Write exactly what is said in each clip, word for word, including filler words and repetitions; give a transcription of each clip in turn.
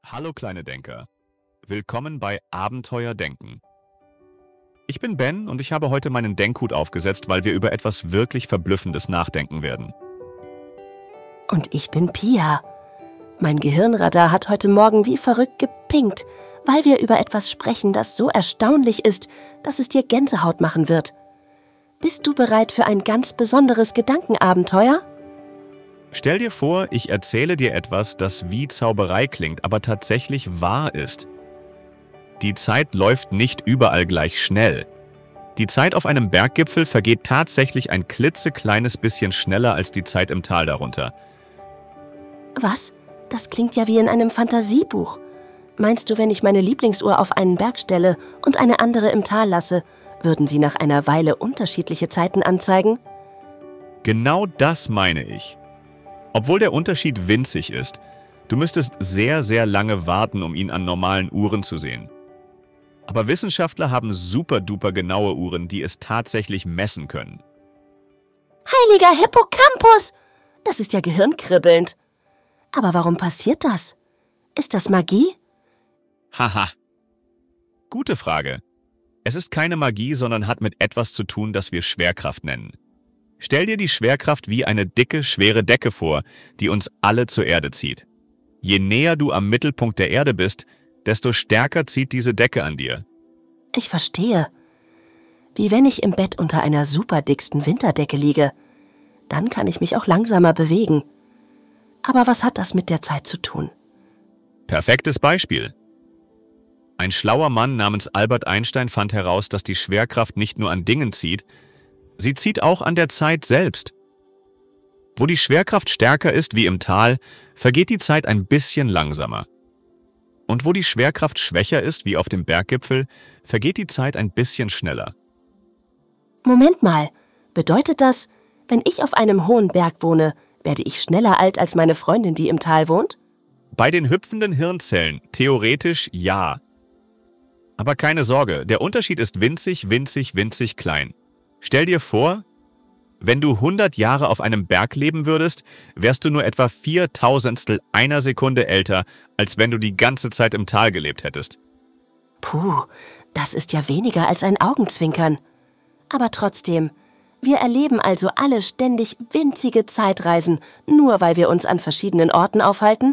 Hallo kleine Denker, willkommen bei Abenteuer Denken. Ich bin Ben und ich habe heute meinen Denkhut aufgesetzt, weil wir über etwas wirklich Verblüffendes nachdenken werden. Und ich bin Pia. Mein Gehirnradar hat heute Morgen wie verrückt gepinkt, weil wir über etwas sprechen, das so erstaunlich ist, dass es dir Gänsehaut machen wird. Bist du bereit für ein ganz besonderes Gedankenabenteuer? Stell dir vor, ich erzähle dir etwas, das wie Zauberei klingt, aber tatsächlich wahr ist. Die Zeit läuft nicht überall gleich schnell. Die Zeit auf einem Berggipfel vergeht tatsächlich ein klitzekleines bisschen schneller als die Zeit im Tal darunter. Was? Das klingt ja wie in einem Fantasiebuch. Meinst du, wenn ich meine Lieblingsuhr auf einen Berg stelle und eine andere im Tal lasse, würden sie nach einer Weile unterschiedliche Zeiten anzeigen? Genau das meine ich. Obwohl der Unterschied winzig ist, du müsstest sehr, sehr lange warten, um ihn an normalen Uhren zu sehen. Aber Wissenschaftler haben super-duper genaue Uhren, die es tatsächlich messen können. Heiliger Hippocampus! Das ist ja gehirnkribbelnd. Aber warum passiert das? Ist das Magie? Haha. Gute Frage. Es ist keine Magie, sondern hat mit etwas zu tun, das wir Schwerkraft nennen. Stell dir die Schwerkraft wie eine dicke, schwere Decke vor, die uns alle zur Erde zieht. Je näher du am Mittelpunkt der Erde bist, desto stärker zieht diese Decke an dir. Ich verstehe. Wie wenn ich im Bett unter einer superdicksten Winterdecke liege. Dann kann ich mich auch langsamer bewegen. Aber was hat das mit der Zeit zu tun? Perfektes Beispiel. Ein schlauer Mann namens Albert Einstein fand heraus, dass die Schwerkraft nicht nur an Dingen zieht, sie zieht auch an der Zeit selbst. Wo die Schwerkraft stärker ist wie im Tal, vergeht die Zeit ein bisschen langsamer. Und wo die Schwerkraft schwächer ist wie auf dem Berggipfel, vergeht die Zeit ein bisschen schneller. Moment mal, bedeutet das, wenn ich auf einem hohen Berg wohne, werde ich schneller alt als meine Freundin, die im Tal wohnt? Bei den hüpfenden Hirnzellen theoretisch ja. Aber keine Sorge, der Unterschied ist winzig, winzig, winzig klein. Stell dir vor, wenn du hundert Jahre auf einem Berg leben würdest, wärst du nur etwa viertausendstel einer Sekunde älter, als wenn du die ganze Zeit im Tal gelebt hättest. Puh, das ist ja weniger als ein Augenzwinkern. Aber trotzdem, wir erleben also alle ständig winzige Zeitreisen, nur weil wir uns an verschiedenen Orten aufhalten?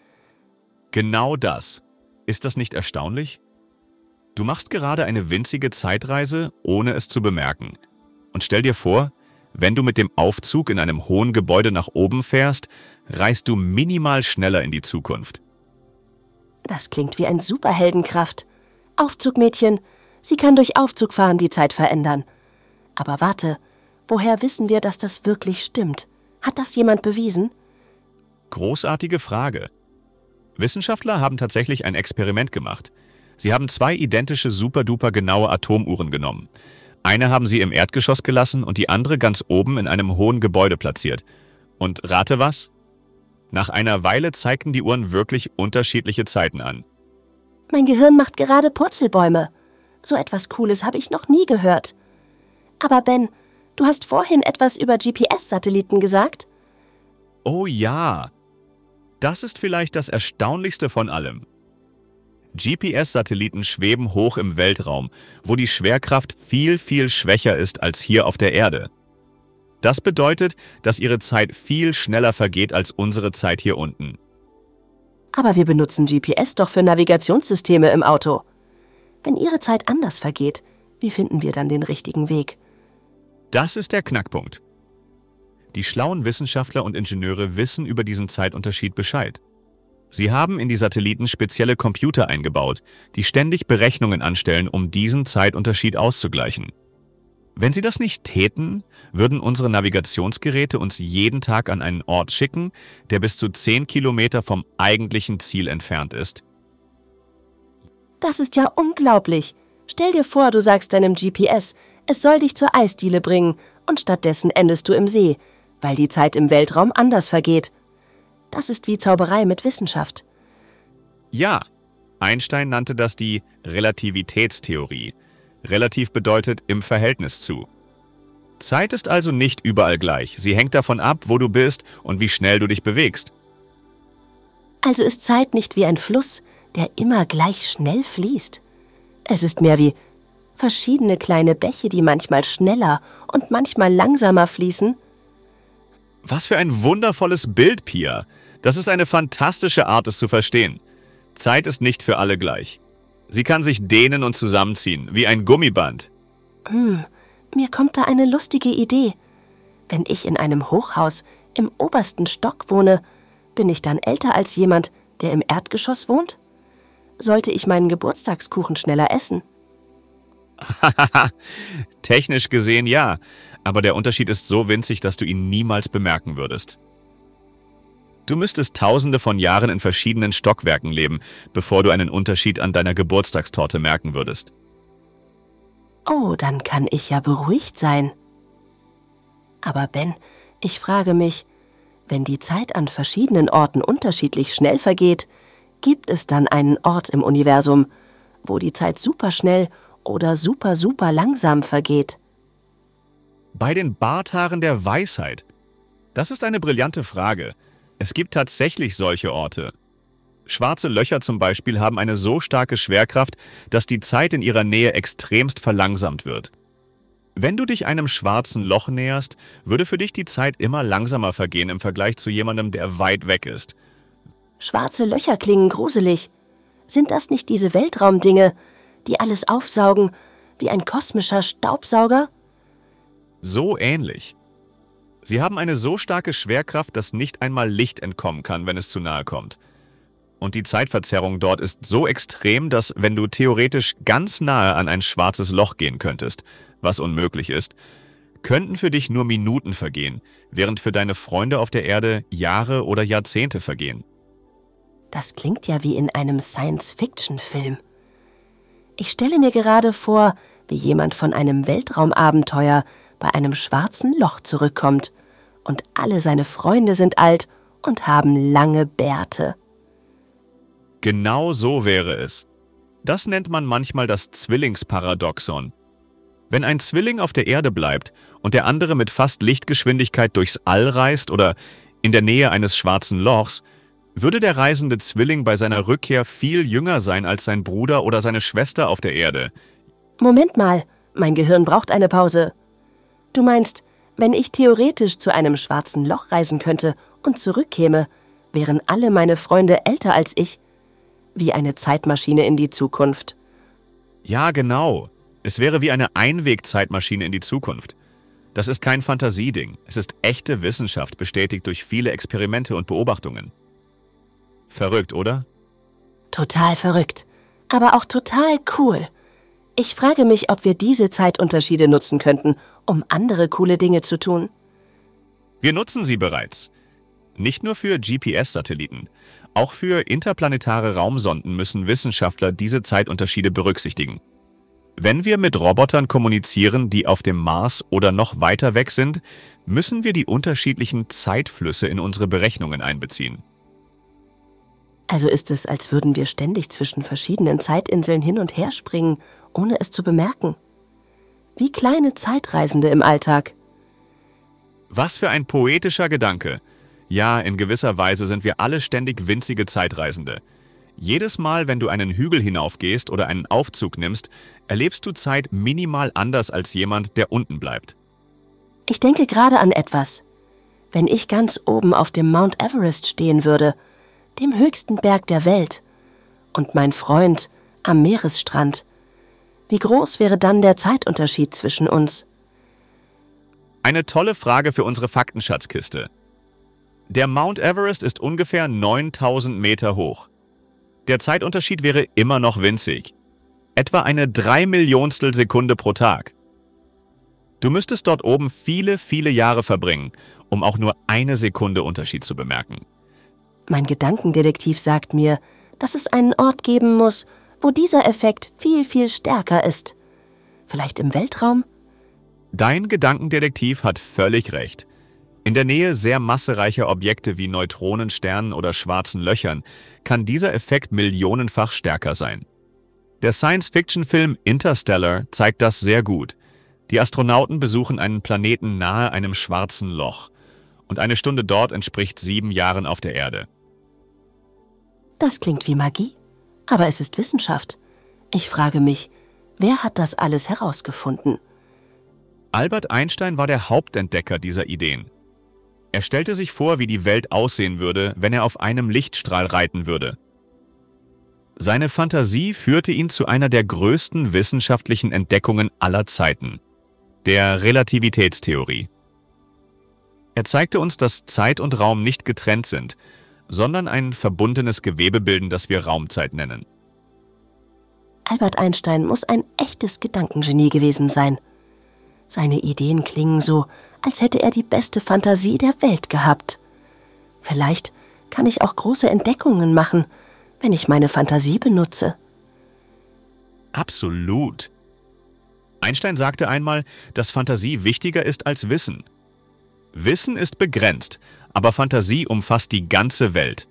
Genau das. Ist das nicht erstaunlich? Du machst gerade eine winzige Zeitreise, ohne es zu bemerken. Und stell dir vor, wenn du mit dem Aufzug in einem hohen Gebäude nach oben fährst, reist du minimal schneller in die Zukunft. Das klingt wie ein Superheldenkraft. Aufzugmädchen, sie kann durch Aufzugfahren die Zeit verändern. Aber warte, woher wissen wir, dass das wirklich stimmt? Hat das jemand bewiesen? Großartige Frage. Wissenschaftler haben tatsächlich ein Experiment gemacht. Sie haben zwei identische super-duper genaue Atomuhren genommen. Eine haben sie im Erdgeschoss gelassen und die andere ganz oben in einem hohen Gebäude platziert. Und rate was? Nach einer Weile zeigten die Uhren wirklich unterschiedliche Zeiten an. Mein Gehirn macht gerade Purzelbäume. So etwas Cooles habe ich noch nie gehört. Aber Ben, du hast vorhin etwas über G P S-Satelliten gesagt? Oh ja, das ist vielleicht das Erstaunlichste von allem. G P S-Satelliten schweben hoch im Weltraum, wo die Schwerkraft viel, viel schwächer ist als hier auf der Erde. Das bedeutet, dass ihre Zeit viel schneller vergeht als unsere Zeit hier unten. Aber wir benutzen G P S doch für Navigationssysteme im Auto. Wenn ihre Zeit anders vergeht, wie finden wir dann den richtigen Weg? Das ist der Knackpunkt. Die schlauen Wissenschaftler und Ingenieure wissen über diesen Zeitunterschied Bescheid. Sie haben in die Satelliten spezielle Computer eingebaut, die ständig Berechnungen anstellen, um diesen Zeitunterschied auszugleichen. Wenn sie das nicht täten, würden unsere Navigationsgeräte uns jeden Tag an einen Ort schicken, der bis zu zehn Kilometer vom eigentlichen Ziel entfernt ist. Das ist ja unglaublich. Stell dir vor, du sagst deinem G P S, es soll dich zur Eisdiele bringen und stattdessen endest du im See, weil die Zeit im Weltraum anders vergeht. Das ist wie Zauberei mit Wissenschaft. Ja, Einstein nannte das die Relativitätstheorie. Relativ bedeutet im Verhältnis zu. Zeit ist also nicht überall gleich. Sie hängt davon ab, wo du bist und wie schnell du dich bewegst. Also ist Zeit nicht wie ein Fluss, der immer gleich schnell fließt. Es ist mehr wie verschiedene kleine Bäche, die manchmal schneller und manchmal langsamer fließen. Was für ein wundervolles Bild, Pia. Das ist eine fantastische Art, es zu verstehen. Zeit ist nicht für alle gleich. Sie kann sich dehnen und zusammenziehen, wie ein Gummiband. Hm, mir kommt da eine lustige Idee. Wenn ich in einem Hochhaus im obersten Stock wohne, bin ich dann älter als jemand, der im Erdgeschoss wohnt? Sollte ich meinen Geburtstagskuchen schneller essen? Technisch gesehen ja, aber der Unterschied ist so winzig, dass du ihn niemals bemerken würdest. Du müsstest tausende von Jahren in verschiedenen Stockwerken leben, bevor du einen Unterschied an deiner Geburtstagstorte merken würdest. Oh, dann kann ich ja beruhigt sein. Aber Ben, ich frage mich, wenn die Zeit an verschiedenen Orten unterschiedlich schnell vergeht, gibt es dann einen Ort im Universum, wo die Zeit superschnell oder super, super langsam vergeht? Bei den Barthaaren der Weisheit. Das ist eine brillante Frage. Es gibt tatsächlich solche Orte. Schwarze Löcher zum Beispiel haben eine so starke Schwerkraft, dass die Zeit in ihrer Nähe extremst verlangsamt wird. Wenn du dich einem schwarzen Loch näherst, würde für dich die Zeit immer langsamer vergehen im Vergleich zu jemandem, der weit weg ist. Schwarze Löcher klingen gruselig. Sind das nicht diese Weltraumdinge, die alles aufsaugen, wie ein kosmischer Staubsauger? So ähnlich. Sie haben eine so starke Schwerkraft, dass nicht einmal Licht entkommen kann, wenn es zu nahe kommt. Und die Zeitverzerrung dort ist so extrem, dass, wenn du theoretisch ganz nahe an ein schwarzes Loch gehen könntest, was unmöglich ist, könnten für dich nur Minuten vergehen, während für deine Freunde auf der Erde Jahre oder Jahrzehnte vergehen. Das klingt ja wie in einem Science-Fiction-Film. Ich stelle mir gerade vor, wie jemand von einem Weltraumabenteuer bei einem schwarzen Loch zurückkommt und alle seine Freunde sind alt und haben lange Bärte. Genau so wäre es. Das nennt man manchmal das Zwillingsparadoxon. Wenn ein Zwilling auf der Erde bleibt und der andere mit fast Lichtgeschwindigkeit durchs All reist oder in der Nähe eines schwarzen Lochs, würde der reisende Zwilling bei seiner Rückkehr viel jünger sein als sein Bruder oder seine Schwester auf der Erde. Moment mal, mein Gehirn braucht eine Pause. Du meinst, wenn ich theoretisch zu einem schwarzen Loch reisen könnte und zurückkäme, wären alle meine Freunde älter als ich? Wie eine Zeitmaschine in die Zukunft. Ja, genau. Es wäre wie eine Einwegzeitmaschine in die Zukunft. Das ist kein Fantasieding. Es ist echte Wissenschaft, bestätigt durch viele Experimente und Beobachtungen. Verrückt, oder? Total verrückt, aber auch total cool. Ich frage mich, ob wir diese Zeitunterschiede nutzen könnten, um andere coole Dinge zu tun. Wir nutzen sie bereits. Nicht nur für G P S-Satelliten. Auch für interplanetare Raumsonden müssen Wissenschaftler diese Zeitunterschiede berücksichtigen. Wenn wir mit Robotern kommunizieren, die auf dem Mars oder noch weiter weg sind, müssen wir die unterschiedlichen Zeitflüsse in unsere Berechnungen einbeziehen. Also ist es, als würden wir ständig zwischen verschiedenen Zeitinseln hin und her springen, ohne es zu bemerken. Wie kleine Zeitreisende im Alltag. Was für ein poetischer Gedanke. Ja, in gewisser Weise sind wir alle ständig winzige Zeitreisende. Jedes Mal, wenn du einen Hügel hinaufgehst oder einen Aufzug nimmst, erlebst du Zeit minimal anders als jemand, der unten bleibt. Ich denke gerade an etwas. Wenn ich ganz oben auf dem Mount Everest stehen würde, dem höchsten Berg der Welt, und mein Freund am Meeresstrand, wie groß wäre dann der Zeitunterschied zwischen uns? Eine tolle Frage für unsere Faktenschatzkiste. Der Mount Everest ist ungefähr neuntausend Meter hoch. Der Zeitunterschied wäre immer noch winzig. Etwa eine Dreimillionstel Sekunde pro Tag. Du müsstest dort oben viele, viele Jahre verbringen, um auch nur eine Sekunde Unterschied zu bemerken. Mein Gedankendetektiv sagt mir, dass es einen Ort geben muss, wo dieser Effekt viel, viel stärker ist. Vielleicht im Weltraum? Dein Gedankendetektiv hat völlig recht. In der Nähe sehr massereicher Objekte wie Neutronensternen oder schwarzen Löchern kann dieser Effekt millionenfach stärker sein. Der Science-Fiction-Film Interstellar zeigt das sehr gut. Die Astronauten besuchen einen Planeten nahe einem schwarzen Loch. Und eine Stunde dort entspricht sieben Jahren auf der Erde. Das klingt wie Magie, aber es ist Wissenschaft. Ich frage mich, wer hat das alles herausgefunden? Albert Einstein war der Hauptentdecker dieser Ideen. Er stellte sich vor, wie die Welt aussehen würde, wenn er auf einem Lichtstrahl reiten würde. Seine Fantasie führte ihn zu einer der größten wissenschaftlichen Entdeckungen aller Zeiten, der Relativitätstheorie. Er zeigte uns, dass Zeit und Raum nicht getrennt sind, sondern ein verbundenes Gewebe bilden, das wir Raumzeit nennen. Albert Einstein muss ein echtes Gedankengenie gewesen sein. Seine Ideen klingen so, als hätte er die beste Fantasie der Welt gehabt. Vielleicht kann ich auch große Entdeckungen machen, wenn ich meine Fantasie benutze. Absolut. Einstein sagte einmal, dass Fantasie wichtiger ist als Wissen. Wissen ist begrenzt, aber Fantasie umfasst die ganze Welt.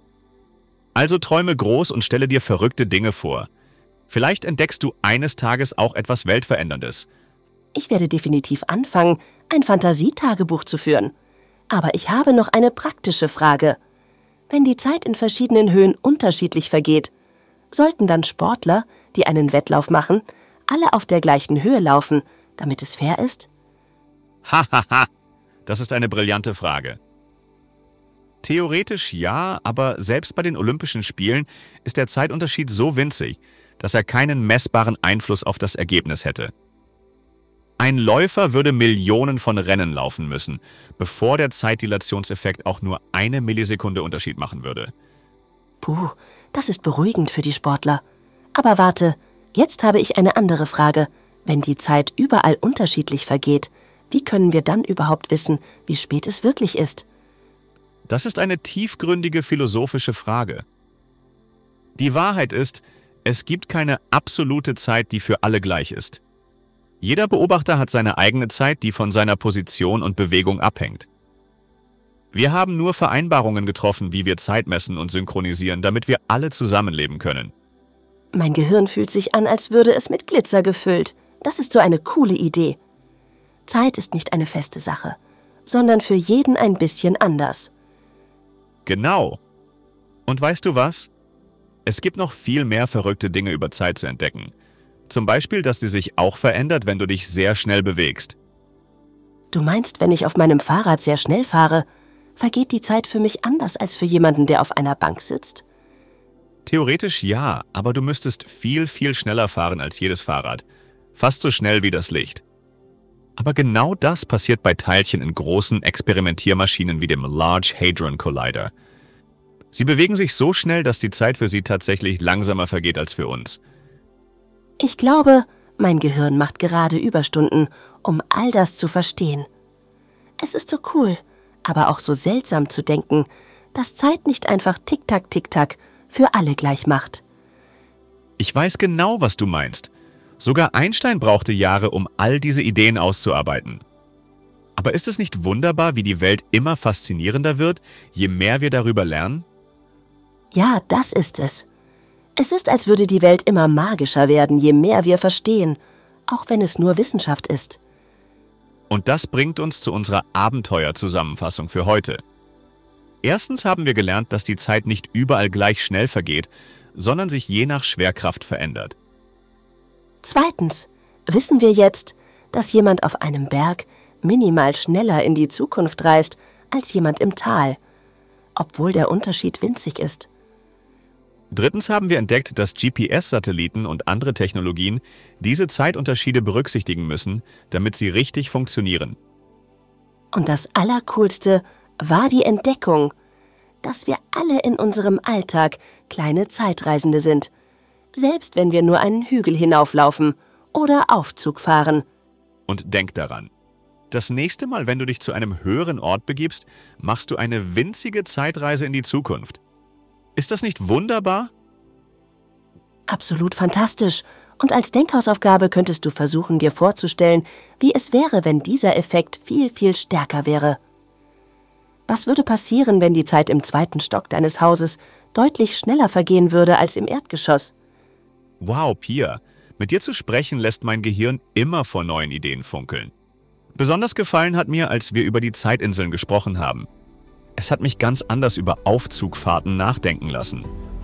Also träume groß und stelle dir verrückte Dinge vor. Vielleicht entdeckst du eines Tages auch etwas Weltveränderndes. Ich werde definitiv anfangen, ein Fantasietagebuch zu führen. Aber ich habe noch eine praktische Frage. Wenn die Zeit in verschiedenen Höhen unterschiedlich vergeht, sollten dann Sportler, die einen Wettlauf machen, alle auf der gleichen Höhe laufen, damit es fair ist? Hahaha, das ist eine brillante Frage. Theoretisch ja, aber selbst bei den Olympischen Spielen ist der Zeitunterschied so winzig, dass er keinen messbaren Einfluss auf das Ergebnis hätte. Ein Läufer würde Millionen von Rennen laufen müssen, bevor der Zeitdilationseffekt auch nur eine Millisekunde Unterschied machen würde. Puh, das ist beruhigend für die Sportler. Aber warte, jetzt habe ich eine andere Frage. Wenn die Zeit überall unterschiedlich vergeht, wie können wir dann überhaupt wissen, wie spät es wirklich ist? Das ist eine tiefgründige philosophische Frage. Die Wahrheit ist, es gibt keine absolute Zeit, die für alle gleich ist. Jeder Beobachter hat seine eigene Zeit, die von seiner Position und Bewegung abhängt. Wir haben nur Vereinbarungen getroffen, wie wir Zeit messen und synchronisieren, damit wir alle zusammenleben können. Mein Gehirn fühlt sich an, als würde es mit Glitzer gefüllt. Das ist so eine coole Idee. Zeit ist nicht eine feste Sache, sondern für jeden ein bisschen anders. Genau. Und weißt du was? Es gibt noch viel mehr verrückte Dinge über Zeit zu entdecken. Zum Beispiel, dass sie sich auch verändert, wenn du dich sehr schnell bewegst. Du meinst, wenn ich auf meinem Fahrrad sehr schnell fahre, vergeht die Zeit für mich anders als für jemanden, der auf einer Bank sitzt? Theoretisch ja, aber du müsstest viel, viel schneller fahren als jedes Fahrrad. Fast so schnell wie das Licht. Aber genau das passiert bei Teilchen in großen Experimentiermaschinen wie dem Large Hadron Collider. Sie bewegen sich so schnell, dass die Zeit für sie tatsächlich langsamer vergeht als für uns. Ich glaube, mein Gehirn macht gerade Überstunden, um all das zu verstehen. Es ist so cool, aber auch so seltsam zu denken, dass Zeit nicht einfach Tick-Tack, Tick-Tack für alle gleich macht. Ich weiß genau, was du meinst. Sogar Einstein brauchte Jahre, um all diese Ideen auszuarbeiten. Aber ist es nicht wunderbar, wie die Welt immer faszinierender wird, je mehr wir darüber lernen? Ja, das ist es. Es ist, als würde die Welt immer magischer werden, je mehr wir verstehen, auch wenn es nur Wissenschaft ist. Und das bringt uns zu unserer Abenteuerzusammenfassung für heute. Erstens haben wir gelernt, dass die Zeit nicht überall gleich schnell vergeht, sondern sich je nach Schwerkraft verändert. Zweitens wissen wir jetzt, dass jemand auf einem Berg minimal schneller in die Zukunft reist als jemand im Tal, obwohl der Unterschied winzig ist. Drittens haben wir entdeckt, dass G P S-Satelliten und andere Technologien diese Zeitunterschiede berücksichtigen müssen, damit sie richtig funktionieren. Und das Allercoolste war die Entdeckung, dass wir alle in unserem Alltag kleine Zeitreisende sind, selbst wenn wir nur einen Hügel hinauflaufen oder Aufzug fahren. Und denk daran, das nächste Mal, wenn du dich zu einem höheren Ort begibst, machst du eine winzige Zeitreise in die Zukunft. Ist das nicht wunderbar? Absolut fantastisch. Und als Denkhausaufgabe könntest du versuchen, dir vorzustellen, wie es wäre, wenn dieser Effekt viel, viel stärker wäre. Was würde passieren, wenn die Zeit im zweiten Stock deines Hauses deutlich schneller vergehen würde als im Erdgeschoss? Wow, Pia, mit dir zu sprechen lässt mein Gehirn immer vor neuen Ideen funkeln. Besonders gefallen hat mir, als wir über die Zeitinseln gesprochen haben. Es hat mich ganz anders über Aufzugfahrten nachdenken lassen.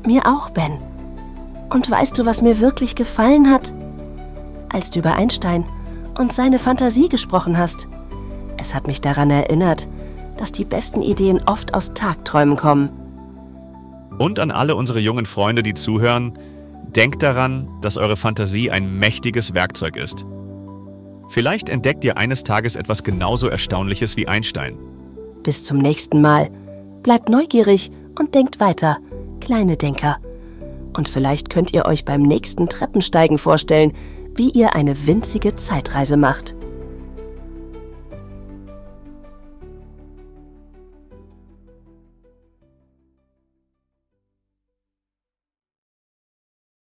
Mir auch, Ben. Und weißt du, was mir wirklich gefallen hat? Als du über Einstein und seine Fantasie gesprochen hast. Es hat mich daran erinnert, dass die besten Ideen oft aus Tagträumen kommen. Und an alle unsere jungen Freunde, die zuhören, denkt daran, dass eure Fantasie ein mächtiges Werkzeug ist. Vielleicht entdeckt ihr eines Tages etwas genauso Erstaunliches wie Einstein. Bis zum nächsten Mal. Bleibt neugierig und denkt weiter, kleine Denker. Und vielleicht könnt ihr euch beim nächsten Treppensteigen vorstellen, wie ihr eine winzige Zeitreise macht.